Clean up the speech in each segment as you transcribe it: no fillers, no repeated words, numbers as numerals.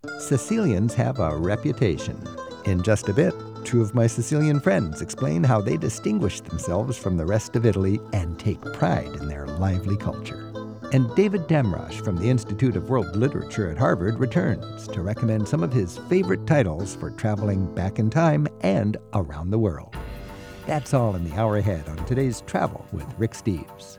Sicilians have a reputation. In just a bit, two of my Sicilian friends explain how they distinguish themselves from the rest of Italy and take pride in their lively culture. And David Damrosch from the Institute of World Literature at Harvard returns to recommend some of his favorite titles for traveling back in time and around the world. That's all in the hour ahead on today's Travel with Rick Steves.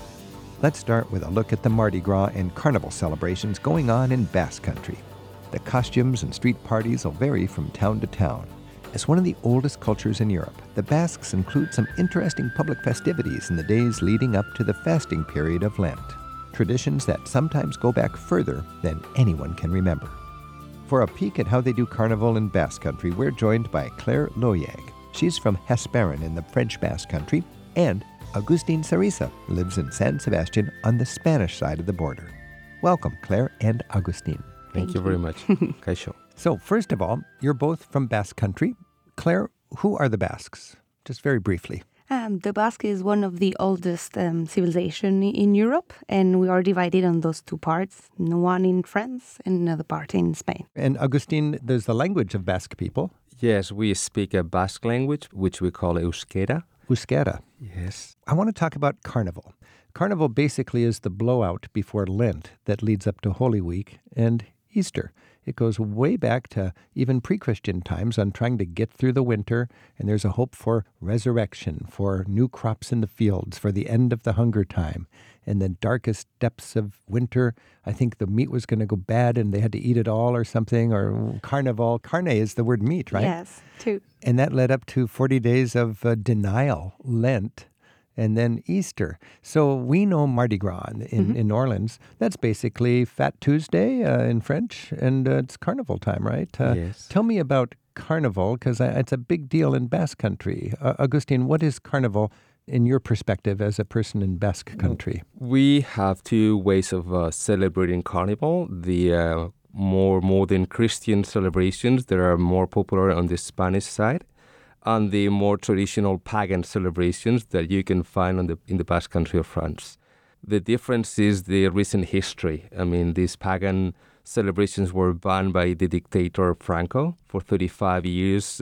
Let's start with a look at the Mardi Gras and Carnival celebrations going on in Basque Country. The costumes and street parties will vary from town to town. As one of the oldest cultures in Europe, the Basques include some interesting public festivities in the days leading up to the fasting period of Lent. Traditions that sometimes go back further than anyone can remember. For a peek at how they do Carnival in Basque Country, we're joined by Claire Loyag. She's from Hesperin in the French Basque Country, and Agustin Sarisa lives in San Sebastian on the Spanish side of the border. Welcome, Claire and Agustin. Thank you very much, Kaisho. So, first of all, you're both from Basque Country. Claire, who are the Basques? Just very briefly. The Basque is one of the oldest civilization in Europe, and we are divided on those two parts, one in France and another part in Spain. And Agustin, there's the language of Basque people. Yes, we speak a Basque language, which we call Euskera. Euskera. Yes. I want to talk about Carnival. Carnival basically is the blowout before Lent that leads up to Holy Week and Easter. It goes way back to even pre-Christian times on trying to get through the winter, and there's a hope for resurrection, for new crops in the fields, for the end of the hunger time. In the darkest depths of winter, I think the meat was going to go bad and they had to eat it all or something, or carnival. Carne is the word meat, right? Yes, too. And that led up to 40 days of denial, Lent, and then Easter. So we know Mardi Gras in New Orleans. That's basically Fat Tuesday in French, and it's carnival time, right? Yes. Tell me about Carnival, because it's a big deal in Basque Country. Agustin, what is Carnival in your perspective as a person in Basque Country? We have two ways of celebrating Carnival. The more modern Christian celebrations that are more popular on the Spanish side, and the more traditional pagan celebrations that you can find in the Basque Country of France. The difference is the recent history. I mean, these pagan celebrations were banned by the dictator Franco for 35 years.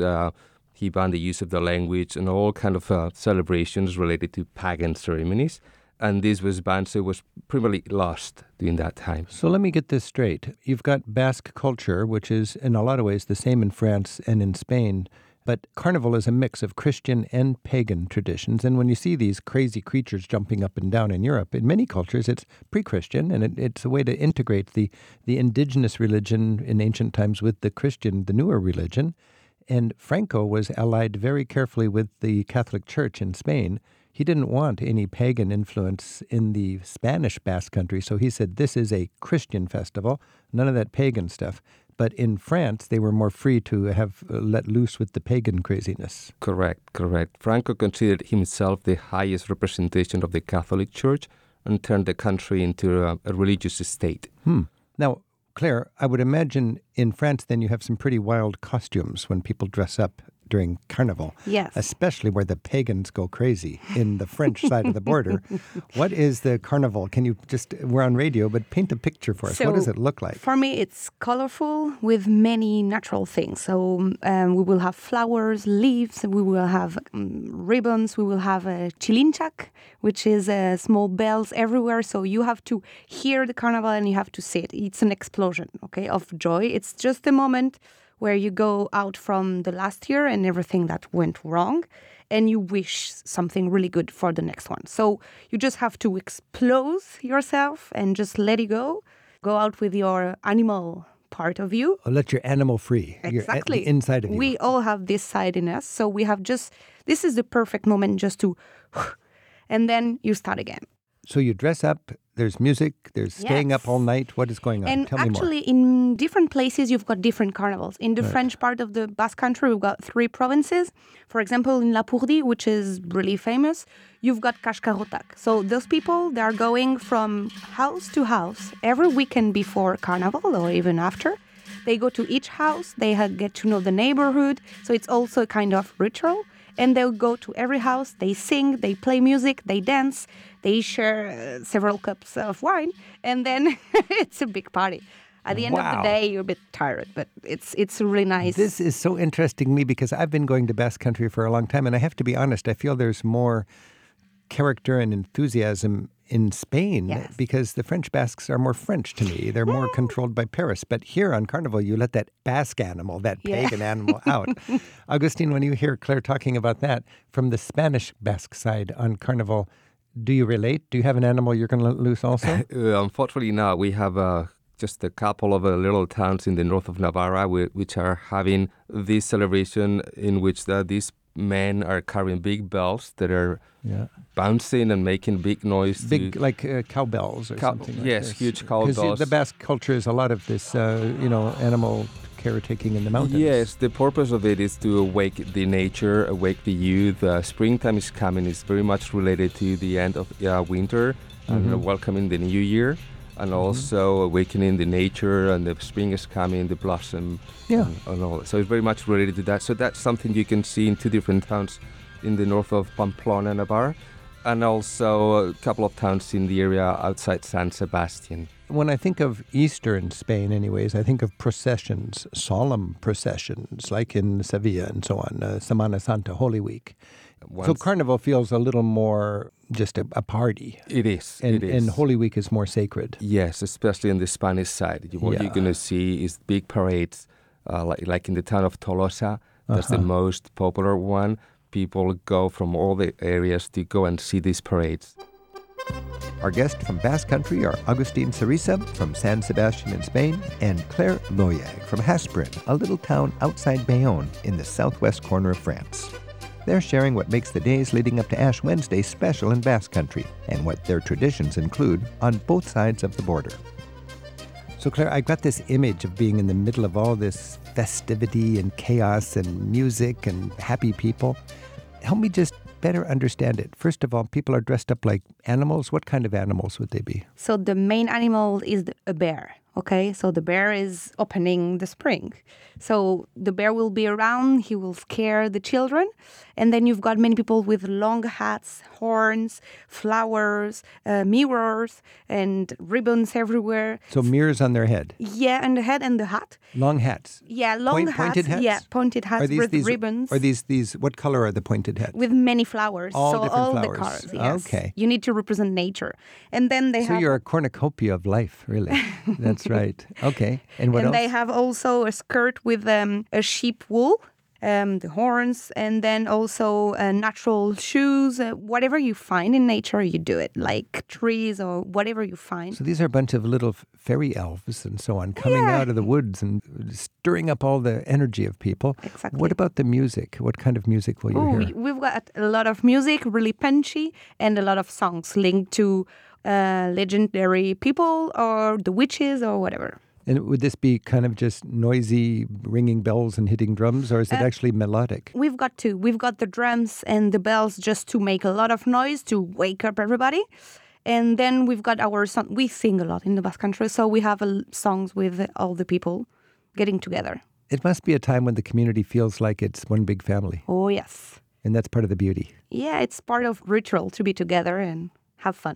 He banned the use of the language and all kind of celebrations related to pagan ceremonies. And this was banned, so it was pretty much lost during that time. So let me get this straight. You've got Basque culture, which is in a lot of ways the same in France and in Spain. But Carnival is a mix of Christian and pagan traditions. And when you see these crazy creatures jumping up and down in Europe, in many cultures it's pre-Christian, and it's a way to integrate the indigenous religion in ancient times with the Christian, the newer religion. And Franco was allied very carefully with the Catholic Church in Spain. He didn't want any pagan influence in the Spanish Basque Country, so he said this is a Christian festival, none of that pagan stuff. But in France, they were more free to have let loose with the pagan craziness. Correct. Franco considered himself the highest representation of the Catholic Church and turned the country into a religious state. Now, Claire, I would imagine in France then you have some pretty wild costumes when people dress up during Carnival. Yes. Especially where the pagans go crazy in the French side of the border. What is the Carnival? Can you we're on radio, but paint a picture for us. So, what does it look like? For me, it's colorful with many natural things. So we will have flowers, leaves, we will have ribbons, we will have a chilinchac, which is small bells everywhere. So you have to hear the Carnival and you have to see it. It's an explosion, okay, of joy. It's just a moment where you go out from the last year and everything that went wrong, and you wish something really good for the next one. So you just have to explode yourself and just let it go. Go out with your animal part of you. Let your animal free. Exactly. The inside of you. We all have this side in us. So we have this is the perfect moment just to, and then you start again. So you dress up, there's music, there's staying up all night. What is going on? And Tell me more. actually, in different places, you've got different carnivals. In the French part of the Basque Country, we've got 3 provinces. For example, in Lapurdi, which is really famous, you've got Cascarotac. So those people, they are going from house to house every weekend before Carnival or even after. They go to each house, they get to know the neighborhood. So it's also a kind of ritual. And they'll go to every house, they sing, they play music, they dance, they share several cups of wine, and then it's a big party. At the end of the day, you're a bit tired, but it's really nice. This is so interesting to me because I've been going to Basque Country for a long time, and I have to be honest, I feel there's more character and enthusiasm in Spain because the French Basques are more French to me. They're more controlled by Paris. But here on Carnival, you let that Basque animal, that pagan animal out. Agustin, when you hear Claire talking about that, from the Spanish Basque side on Carnival, do you relate? Do you have an animal you're going to let loose also? Unfortunately, no. We have just a couple of little towns in the north of Navarra which are having this celebration in which these men are carrying big bells that are bouncing and making big noise. Big, like cowbells or something like yes, this. Huge cowbells. Because the Basque culture is a lot of this, animal caretaking in the mountains. Yes, the purpose of it is to awake the nature, awake the youth. Springtime is coming. It's very much related to the end of winter and welcoming the new year. And also awakening the nature, and the spring is coming, the blossom, and all that. So it's very much related to that. So that's something you can see in 2 different towns in the north of Pamplona, Navarra, and also a couple of towns in the area outside San Sebastian. When I think of Easter in Spain, anyways, I think of processions, solemn processions, like in Sevilla and so on, Semana Santa, Holy Week. So Carnival feels a little more just a party. It is. And Holy Week is more sacred. Yes, especially on the Spanish side. What you're going to see is big parades, like in the town of Tolosa. That's the most popular one. People go from all the areas to go and see these parades. Our guests from Basque Country are Agustin Cerisa from San Sebastian in Spain and Claire Loyag from Hasprin, a little town outside Bayonne in the southwest corner of France. They're sharing what makes the days leading up to Ash Wednesday special in Basque Country and what their traditions include on both sides of the border. So Claire, I got this image of being in the middle of all this festivity and chaos and music and happy people. Help me just better understand it. First of all, people are dressed up like animals. What kind of animals would they be? So the main animal is a bear. Okay, so the bear is opening the spring. So the bear will be around, he will scare the children. And then you've got many people with long hats, horns, flowers, mirrors, and ribbons everywhere. So mirrors on their head? Yeah, on the head and the hat. Long hats? Yeah, long hats. Pointed hats? Yeah, pointed hats with ribbons. Are these, what color are the pointed hats? With many flowers. All different flowers. The colors, yes. Okay. You need to represent nature. And then they So you're a cornucopia of life, really. That's right. Okay. And what else? And they have also a skirt with a sheep wool, the horns, and then also natural shoes. Whatever you find in nature, you do it, like trees or whatever you find. So these are a bunch of little fairy elves and so on coming out of the woods and stirring up all the energy of people. Exactly. What about the music? What kind of music will you hear? We've got a lot of music, really punchy, and a lot of songs linked to legendary people or the witches or whatever. And would this be kind of just noisy, ringing bells and hitting drums, or is it actually melodic? We've got two. We've got the drums and the bells just to make a lot of noise, to wake up everybody. And then we've got our song. We sing a lot in the Basque Country, so we have songs with all the people getting together. It must be a time when the community feels like it's one big family. Oh, yes. And that's part of the beauty. Yeah, it's part of ritual to be together and have fun.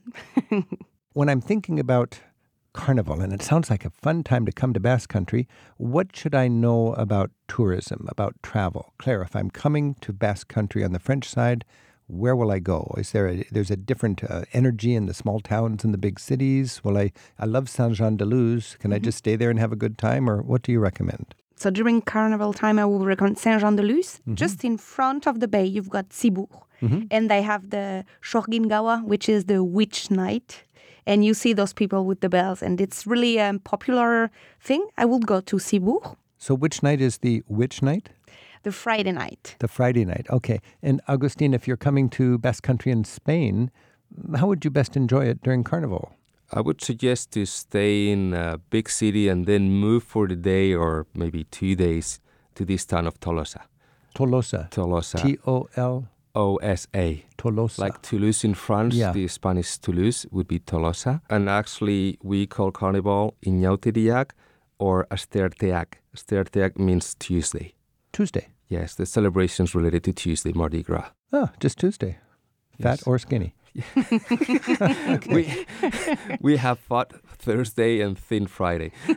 When I'm thinking about Carnival, and it sounds like a fun time to come to Basque Country, what should I know about tourism, about travel? Claire, if I'm coming to Basque Country on the French side, where will I go? Is there's a different energy in the small towns and the big cities? I love Saint-Jean-de-Luz. Can I just stay there and have a good time, or what do you recommend? So during Carnival time, I will recommend Saint-Jean-de-Luz. Just in front of the bay, you've got Cibourg. And they have the Xorguin-Gaua, which is the witch night. And you see those people with the bells, and it's really a popular thing. I would go to Cibourg. So which night is the witch night? The Friday night. The Friday night, okay. And Agustin, if you're coming to Basque Country in Spain, how would you best enjoy it during Carnival? I would suggest to stay in a big city and then move for the day or maybe 2 days to this town of Tolosa. Tolosa. T-O-L... O-S-A. Tolosa. Like Toulouse in France, the Spanish Toulouse would be Tolosa. And actually, we call Carnival Inautiriac or Asterteac. Asterteac means Tuesday. Tuesday? Yes, the celebrations related to Tuesday, Mardi Gras. Oh, just Tuesday. Fat or skinny? We have Fat Thursday and Thin Friday.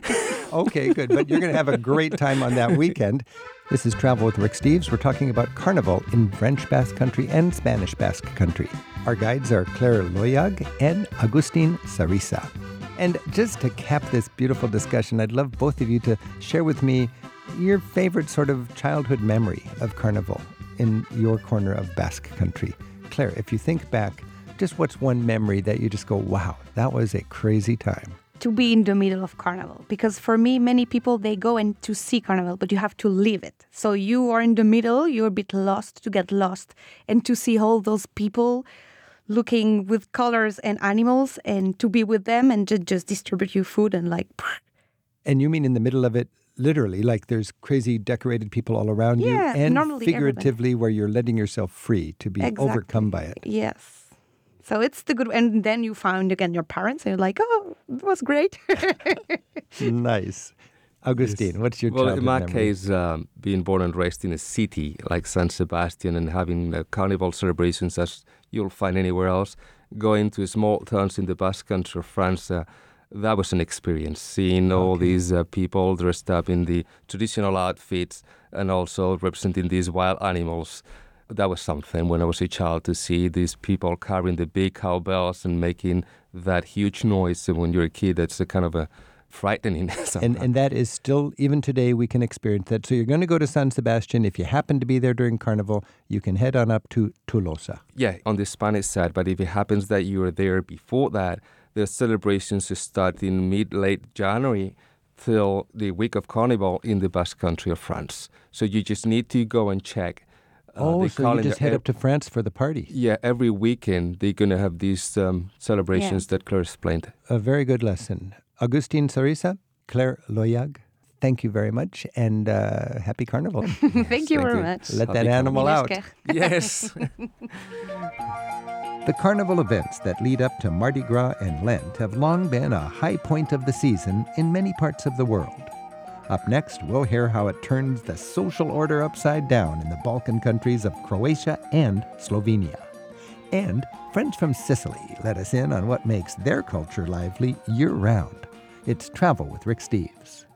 Okay, good. But you're going to have a great time on that weekend. This is Travel with Rick Steves. We're talking about Carnival in French Basque Country and Spanish Basque Country. Our guides are Claire Loyag and Agustin Sarisa. And just to cap this beautiful discussion, I'd love both of you to share with me your favorite sort of childhood memory of Carnival in your corner of Basque Country. Claire, if you think back, just what's one memory that you just go, wow, that was a crazy time? To be in the middle of Carnival. Because for me, many people, they go and to see Carnival, but you have to live it. So you are in the middle, you're a bit lost, to get lost, and to see all those people looking with colors and animals, and to be with them and just distribute you food and like... And you mean in the middle of it, literally, like there's crazy decorated people all around you, and figuratively where you're letting yourself free to be overcome by it. Yes. So it's the good, and then you found again your parents, and you're like, oh, it was great. Nice. Augustine, what's your childhood Well, in my memory? case, being born and raised in a city like San Sebastian and having carnival celebrations as you'll find anywhere else, going to small towns in the Basque Country of France, that was an experience, seeing all these people dressed up in the traditional outfits and also representing these wild animals. That was something when I was a child, to see these people carrying the big cowbells and making that huge noise. And when you're a kid, that's a kind of a frightening. And that is still, even today, we can experience that. So you're going to go to San Sebastian. If you happen to be there during Carnival, you can head on up to Tolosa. Yeah, on the Spanish side. But if it happens that you were there before that, the celebrations start in mid-late January till the week of Carnival in the Basque Country of France. So you just need to go and check. So you just head up to France for the party. Yeah, every weekend they're going to have these celebrations that Claire explained. A very good lesson. Agustin Sarisa, Claire Loyag, thank you very much, and happy Carnival. Thank you very much. Let that animal out. Yes. The carnival events that lead up to Mardi Gras and Lent have long been a high point of the season in many parts of the world. Up next, we'll hear how it turns the social order upside down in the Balkan countries of Croatia and Slovenia. And friends from Sicily let us in on what makes their culture lively year-round. It's Travel with Rick Steves.